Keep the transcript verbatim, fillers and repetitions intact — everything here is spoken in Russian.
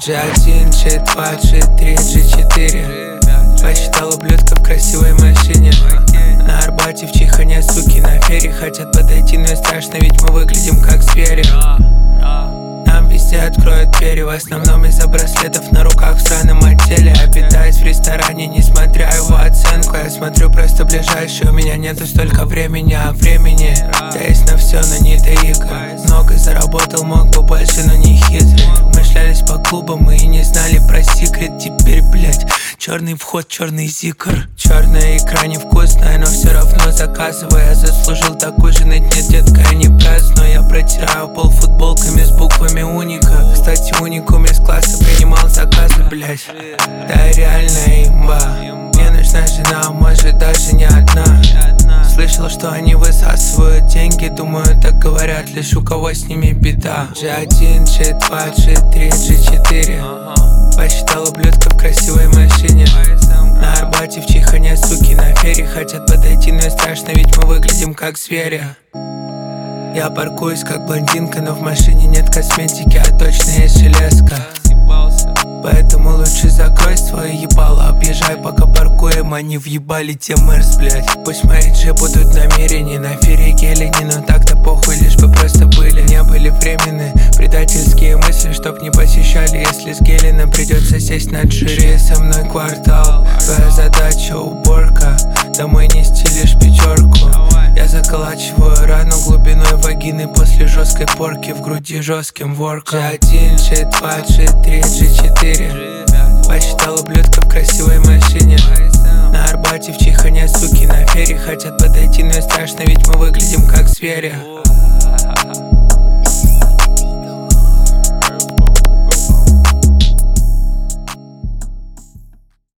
джи один, джи два, джи три, джи четыре. Посчитал ублюдка в красивой машине. На Арбате в Чихане суки на фере хотят подойти, но и страшно, ведь мы выглядим как звери. Нам везде откроют двери, в основном из-за браслетов на руках в странном отделе. Я питаюсь в ресторане, не смотря его оценку. Я смотрю просто ближайший, у меня нету столько времени, а времени да есть на все, но не до игр. Много заработал, мог бы больше, но не хитрый. Мы шлялись по клубам и не знали про секрет. Теперь, блять, черный вход, черный зикр. Черная икра невкусная, но все равно заказываю. Я заслужил так ужинать, нет, детка, я не праздную. Я протираю пол футболками с буквами уника. Кстати, уникум из класса принимал заказы, блять. Да, реально имба. Мне нужна жена, может даже не одна. Слышал, что они высасывают деньги, думаю, так говорят лишь у кого с ними беда. джи один, джи два, джи три, джи четыре. Посчитал ублюдка в красивой машине. На Арбате в Чихане суки на фере хотят подойти, но и страшно, ведь мы выглядим как звери. Я паркуюсь как блондинка, но в машине нет косметики, а точно есть железка. Поэтому лучше закрой свое ебало, объезжай, пока паркуем, они въебали те Мерс, блять. Пусть мои джи будут намерены на фере гелени, но так-то похуй, лишь бы просто были. Не были временны предательские мысли, чтоб не посещали, если с Гелином придется сесть на джире. Со мной квартал, твоя задача уборка, домой нести лишь пятерку. Я заколачиваю рану глубиной вагины после жесткой порки в груди жестким ворком. джи один, джи два, джи три, джи четыре. Посчитал ублюдка в красивой машине. На Арбате в Чихане суки на фере хотят подойти, но и страшно, ведь мы выглядим как звери.